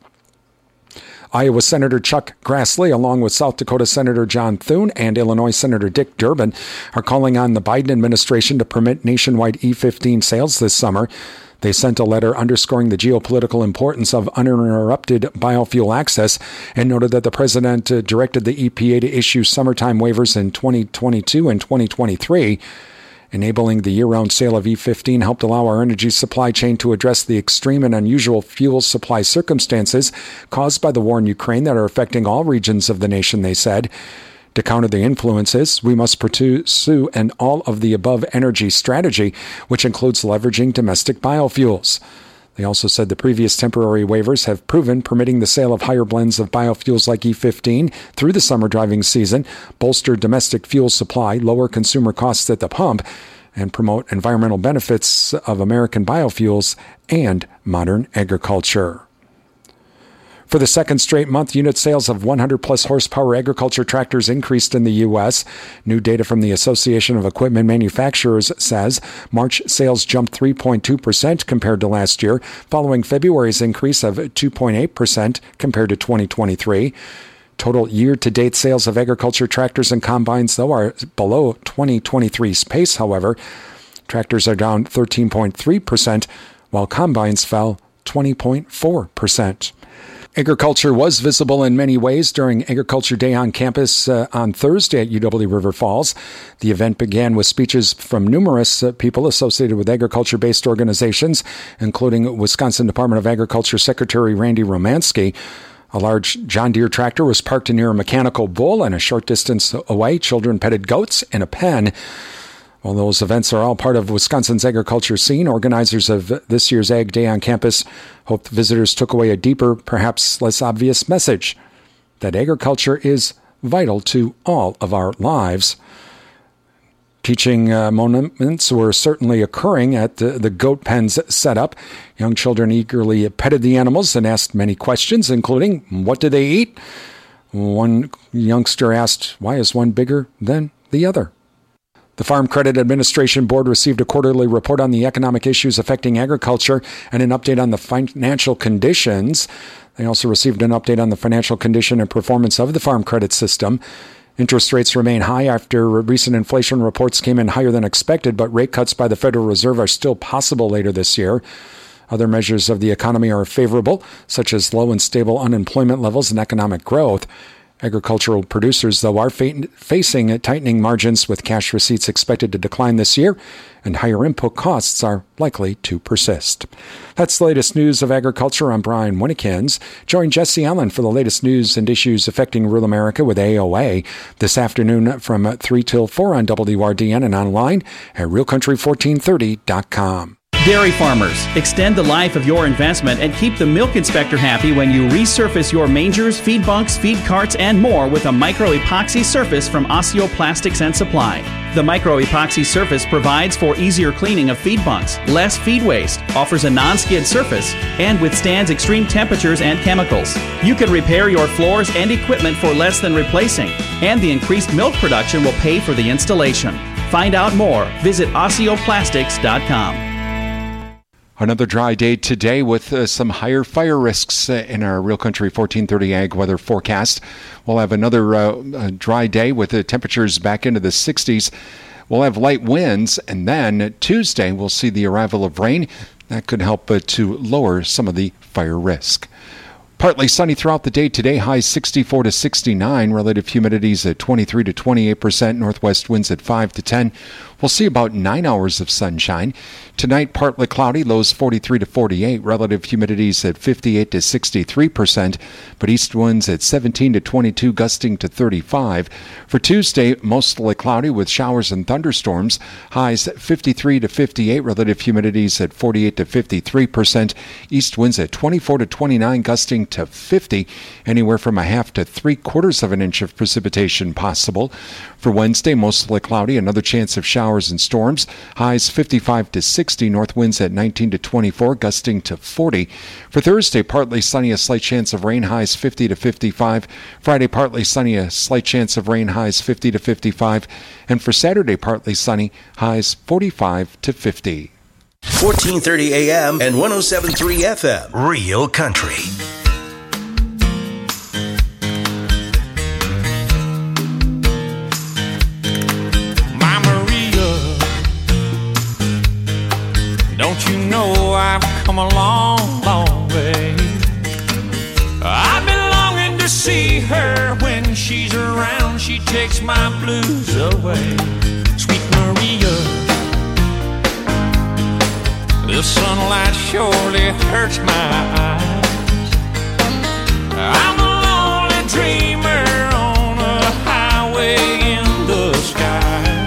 Iowa Senator Chuck Grassley, along with South Dakota Senator John Thune and Illinois Senator Dick Durbin, are calling on the Biden administration to permit nationwide E15 sales this summer. They sent a letter underscoring the geopolitical importance of uninterrupted biofuel access and noted that the president directed the EPA to issue summertime waivers in 2022 and 2023. Enabling the year-round sale of E15 helped allow our energy supply chain to address the extreme and unusual fuel supply circumstances caused by the war in Ukraine that are affecting all regions of the nation, they said. To counter the influences, we must pursue an all-of-the-above energy strategy, which includes leveraging domestic biofuels. They also said the previous temporary waivers have proven permitting the sale of higher blends of biofuels like E15 through the summer driving season, bolster domestic fuel supply, lower consumer costs at the pump, and promote environmental benefits of American biofuels and modern agriculture. For the second straight month, unit sales of 100-plus horsepower agriculture tractors increased in the U.S. New data from the Association of Equipment Manufacturers says March sales jumped 3.2% compared to last year, following February's increase of 2.8% compared to 2023. Total year-to-date sales of agriculture tractors and combines, though, are below 2023's pace, however. Tractors are down 13.3%, while combines fell 20.4%. Agriculture was visible in many ways during Agriculture Day on campus on Thursday at UW River Falls. The event began with speeches from numerous people associated with agriculture-based organizations, including Wisconsin Department of Agriculture Secretary Randy Romanski. A large John Deere tractor was parked near a mechanical bull, and a short distance away, children petted goats in a pen. While those events are all part of Wisconsin's agriculture scene, organizers of this year's Ag Day on campus hope the visitors took away a deeper, perhaps less obvious message, that agriculture is vital to all of our lives. Teaching moments were certainly occurring at the goat pens setup. Young children eagerly petted the animals and asked many questions, including, what do they eat? One youngster asked, why is one bigger than the other? The Farm Credit Administration Board received a quarterly report on the economic issues affecting agriculture and an update on the financial conditions. They also received an update on the financial condition and performance of the farm credit system. Interest rates remain high after recent inflation reports came in higher than expected, but rate cuts by the Federal Reserve are still possible later this year. Other measures of the economy are favorable, such as low and stable unemployment levels and economic growth. Agricultural producers, though, are facing tightening margins, with cash receipts expected to decline this year, and higher input costs are likely to persist. That's the latest news of agriculture. I'm Brian Winnekins. Join Jesse Allen for the latest news and issues affecting rural America with AOA this afternoon from 3 till 4 on WRDN and online at realcountry1430.com. Dairy farmers, extend the life of your investment and keep the milk inspector happy when you resurface your mangers, feed bunks, feed carts, and more with a micro-epoxy surface from Osseo Plastics and Supply. The micro-epoxy surface provides for easier cleaning of feed bunks, less feed waste, offers a non-skid surface, and withstands extreme temperatures and chemicals. You can repair your floors and equipment for less than replacing, and the increased milk production will pay for the installation. Find out more. Visit OsseoPlastics.com. Another dry day today with some higher fire risks in our Real Country 1430 Ag weather forecast. We'll have another dry day with the temperatures back into the 60s. We'll have light winds, and then Tuesday we'll see the arrival of rain. That could help to lower some of the fire risk. Partly sunny throughout the day today, highs 64 to 69, relative humidities at 23 to 28%, northwest winds at 5 to 10. We'll see about 9 hours of sunshine. Tonight, partly cloudy, lows 43 to 48, relative humidities at 58 to 63%, but east winds at 17 to 22, gusting to 35. For Tuesday, mostly cloudy with showers and thunderstorms, highs 53 to 58, relative humidities at 48 to 53%, east winds at 24 to 29, gusting to 50, anywhere from a half to 3/4 of an inch of precipitation possible. For Wednesday, mostly cloudy, another chance of showers and storms, highs 55 to 60, north winds at 19 to 24, gusting to 40. For Thursday, partly sunny, a slight chance of rain, highs 50 to 55. Friday, partly sunny, a slight chance of rain, highs 50 to 55. And for Saturday, partly sunny, highs 45 to 50. 1430 AM and 107.3 FM. Real Country. Don't you know I've come a long, long way? I've been longing to see her. When she's around, she takes my blues away. Sweet Maria, the sunlight surely hurts my eyes. I'm a lonely dreamer on a highway in the sky.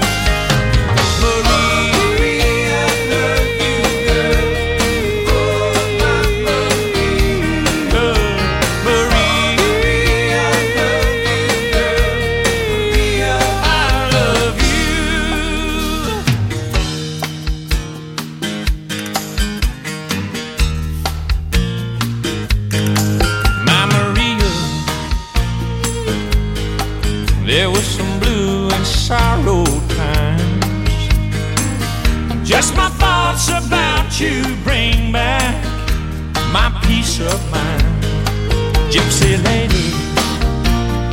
There was some blue and sorrow times. Just my thoughts about you bring back my peace of mind. Gypsy lady,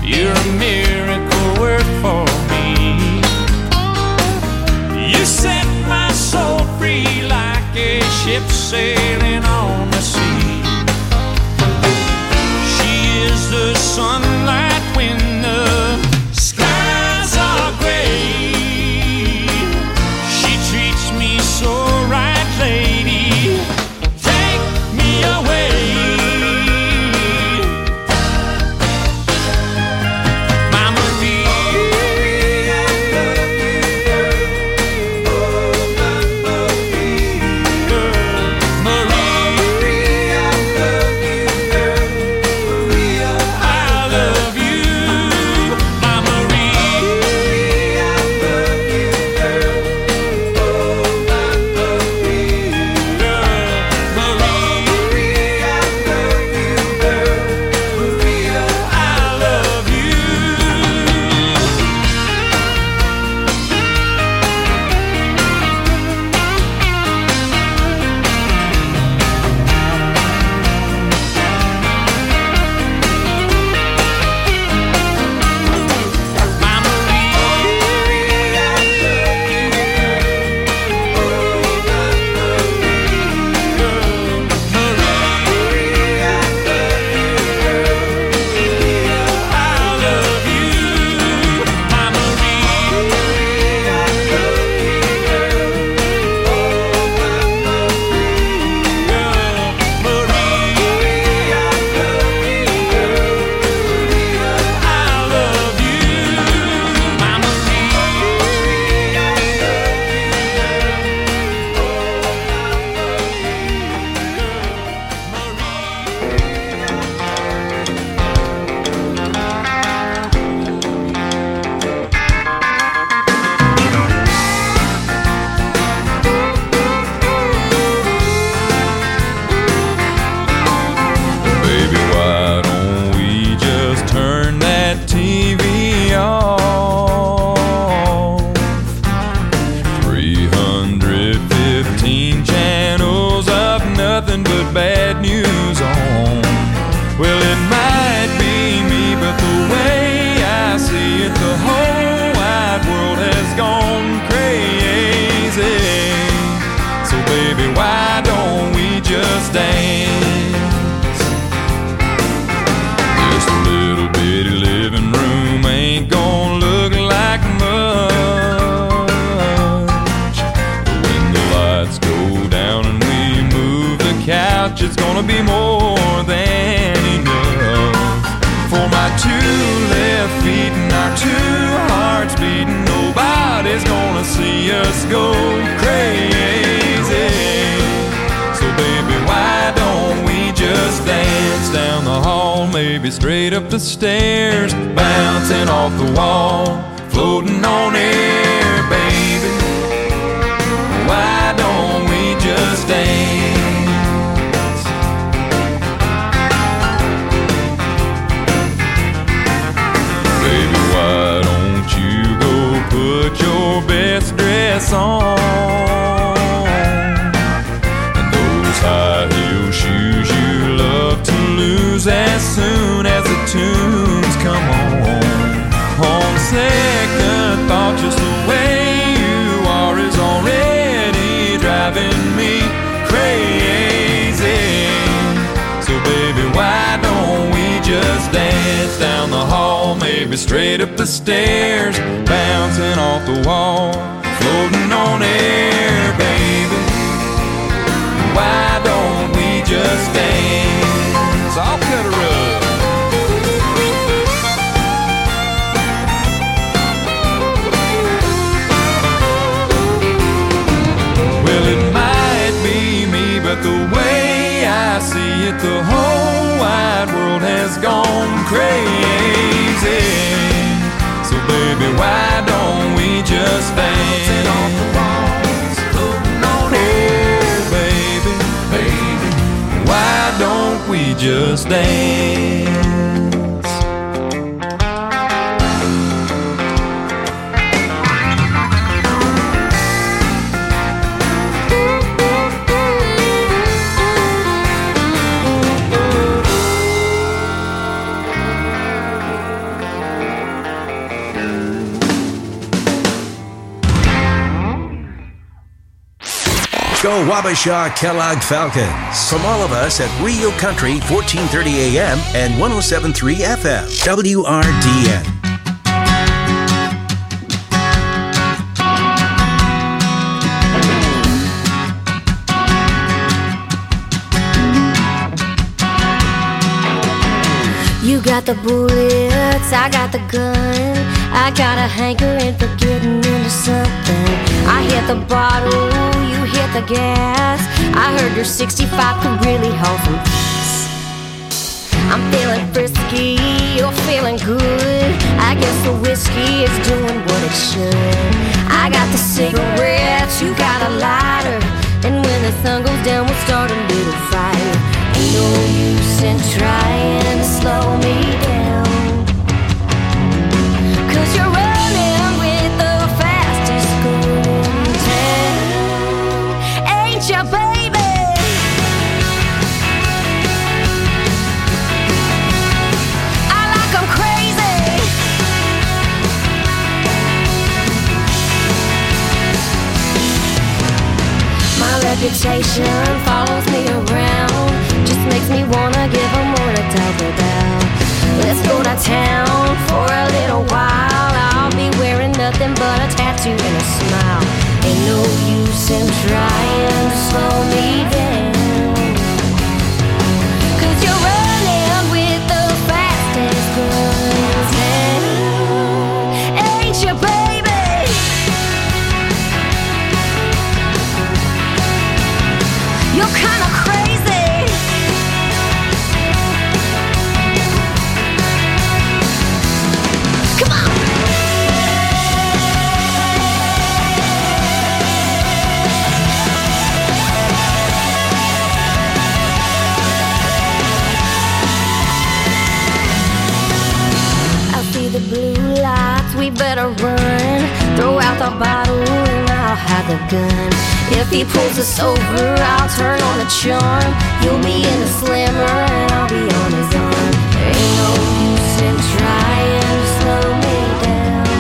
You're a miracle work for me. You set my soul free like a ship sailing on the sea. She is the sunlight when the skies are gray. She treats me so right, lady. Take me away. It's gonna be more than enough for my two left feet and our two hearts beating. Nobody's gonna see us go crazy. So baby, why don't we just dance down the hall, maybe straight up the stairs, bouncing off the wall, floating on air, baby. Why don't we just dance? Put your best dress on and those high heel shoes you love to lose as soon as the tunes come on. On second thought, just the way you are is already driving me crazy. So baby, why don't we just dance down the hall, maybe straight up the stairs, bouncing off the wall, floating on air, baby. Why don't we just dance? I'll cut her up. Well, it might be me, but the way I see it, the whole wide world has gone crazy. So baby, why don't we just dance? Off the walls, floating on air, baby, baby. Why don't we just dance? Go Wabasha Kellogg Falcons. From all of us at Rio Country, 1430 AM and 107.3 FM. WRDN. You got the bullets, I got the gun. I got a hankering for getting into something. I hit the bottle, you hit the gas. I heard your 65 could really hold some ass. I'm feeling frisky, you're feeling good. I guess the whiskey is doing what it should. I got the cigarettes, you got a lighter. And when the sun goes down, we'll start a little fire. Ain't no use in trying to slow me down, 'cause you're running with the fastest going town. Ain't ya, baby? I like 'em crazy. My reputation follows me around, just makes me wanna give 'em more to talk about. Let's go to town for a little while. I'll be wearing nothing but a tattoo and a smile. Ain't no use in trying to slow me down, 'cause you're running with the fastest girls in town. Ain't you, baby? You're kinda crazy. Come on. I see the blue lights, we better run. Throw out the bottle and I'll hide the gun. If he pulls us over, I'll turn on the charm. You'll be in the slammer and I'll be on his arm. There ain't no use in trying to slow me down,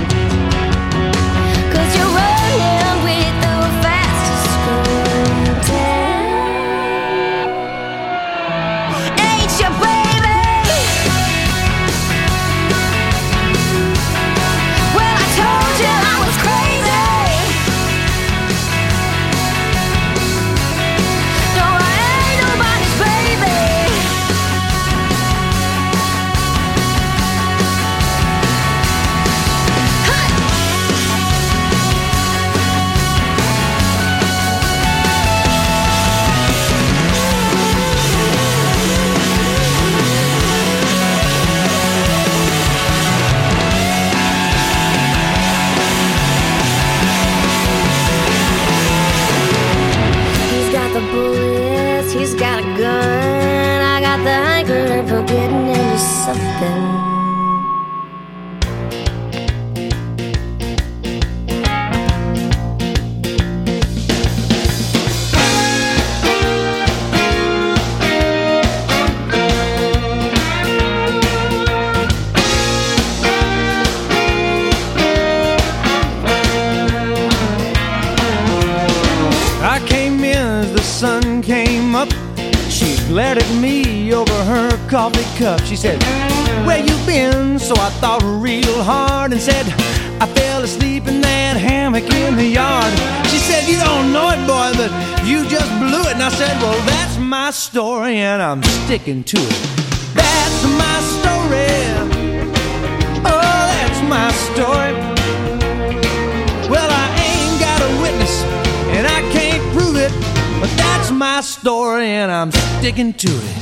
'cause you're running with the fastest going town. Ain't you, baby? Well, I told you I was crazy. No, I ain't nobody's baby. He's got the bullets, he's got a gun. I got the hankering for getting into something. I came in as the sun came up. She glared at me over her coffee cup. She said, "Where you been?" So I thought real hard and said, "I fell asleep in that hammock in the yard." She said, "You don't know it, boy, but you just blew it." And I said, "Well, that's my story and I'm sticking to it. That's my story. Oh, that's my story. Well, I ain't got a witness and I can't prove it, but that's my story and I'm sticking to it."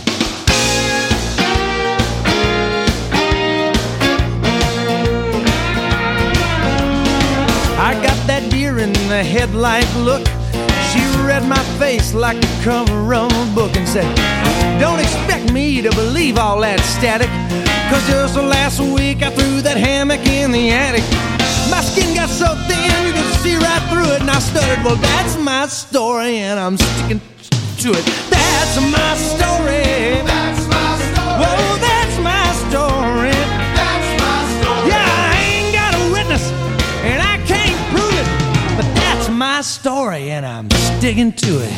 I got that deer in the headlight look. She read my face like the cover of a book and said, "Don't expect me to believe all that static, 'cause just last week I threw that hammock in the attic. My skin got so thin you could see right through it." And I stuttered, "Well, that's my story and I'm sticking to it. That's my story. That's my story. Whoa, that's my story. That's my story. Yeah, I ain't got a witness and I can't prove it, but that's my story and I'm sticking to it.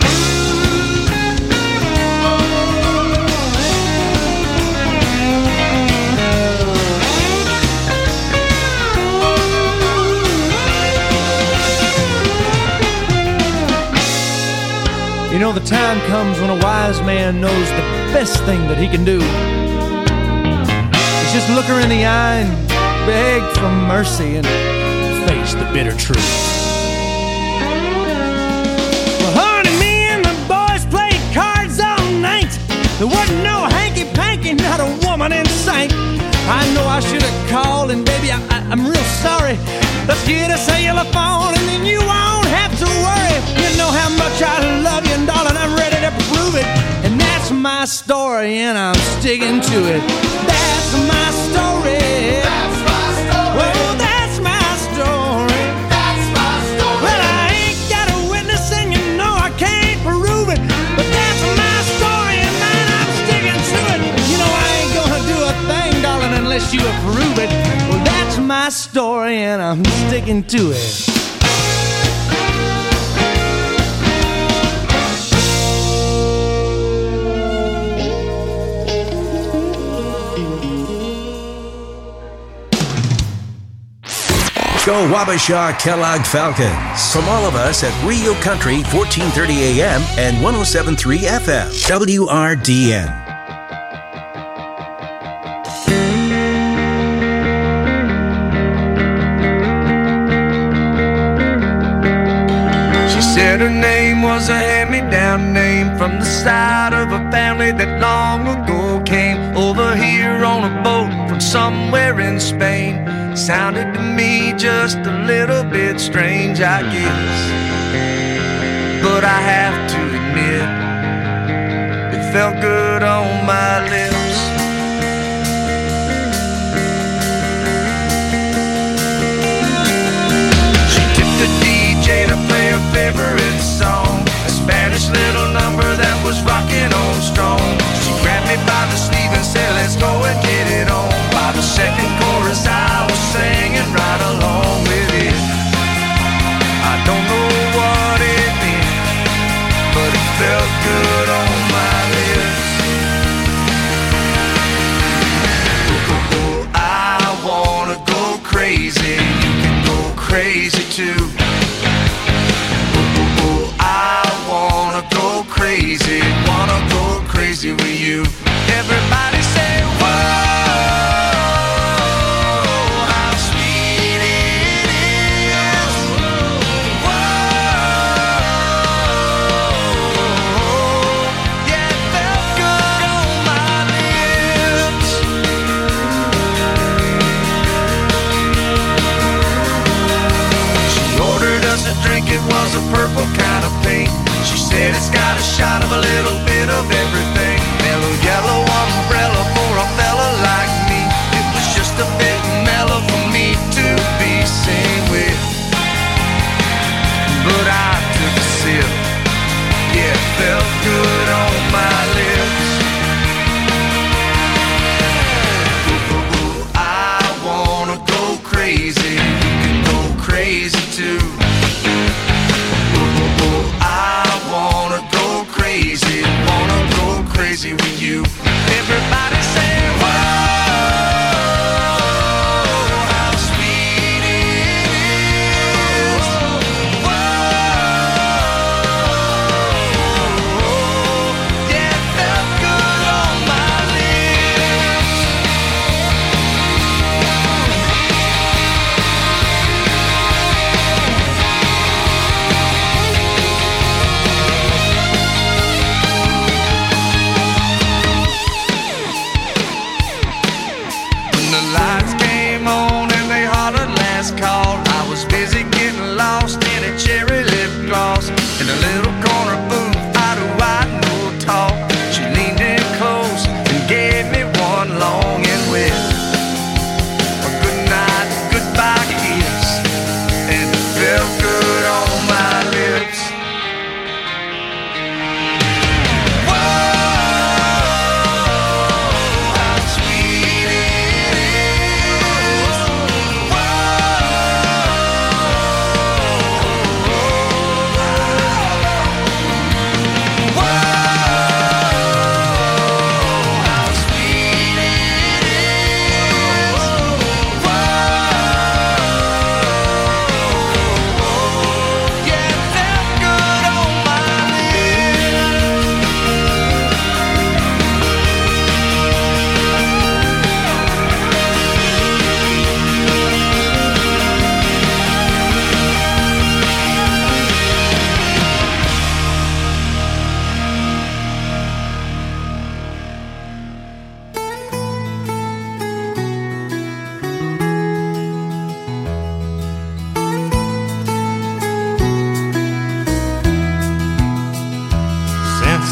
You know, the time comes when a wise man knows the best thing that he can do is just look her in the eye and beg for mercy and face the bitter truth. Well, honey, me and the boys played cards all night. There wasn't no hanky-panky, not a woman in sight. I know I should have called, and baby, I'm real sorry. Let's get a cellular phone, and then you won't have to worry. You know how much I love you, and darling, I'm ready to prove it. And that's my story, and I'm sticking to it. That's my story. That's my story. Oh, that's my story. That's my story. Well, I ain't got a witness, and you know I can't prove it. But that's my story, and man, I'm sticking to it. You know I ain't gonna do a thing, darling, unless you approve it. Well, that's my story, and I'm sticking to it. Go Wabasha Kellogg Falcons. From all of us at Rio Country, 1430 AM and 107.3 FM. WRDN. She said her name was a hand-me-down name from the side of a family that long ago came over here on a boat from somewhere in Spain. Sounded to me just a little bit strange, I guess. But I have to admit, it felt good on my lips. She tipped the DJ to play her favorite song, a Spanish little number that was rocking on strong. She grabbed me by the sleeve and said, let's go and get it on. By the second chorus I was singing right along with it. I don't know what it meant, but it felt good on my lips. Oh, I wanna go crazy, you can go crazy too. Oh, I wanna go crazy with you. Everybody say, whoa. It was a purple kind of paint. She said it's got a shot of a little bit of everything. Mellow yellow umbrella for a fella like me. It was just a bit mellow for me to be seen with. But I took a sip. Yeah, it felt good on my lips. Ooh, I wanna go crazy. You can go crazy too. Crazy with you. Everybody say, whoa, how sweet it is. Whoa, yeah, it felt good on my lips. Lights came on and they hollered last call. I was busy getting lost in a cherry lip gloss. In a little corner booth, I do I know talk. She leaned in close and gave me one long and wet. A good night, goodbye kiss, and it felt good on my lips.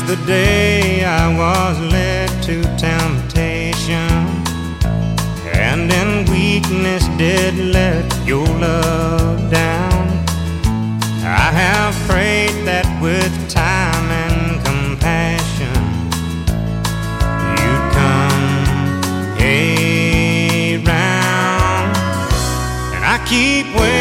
the day I was led to temptation, and in weakness did let your love down. I have prayed that with time and compassion you'd come around, and I keep waiting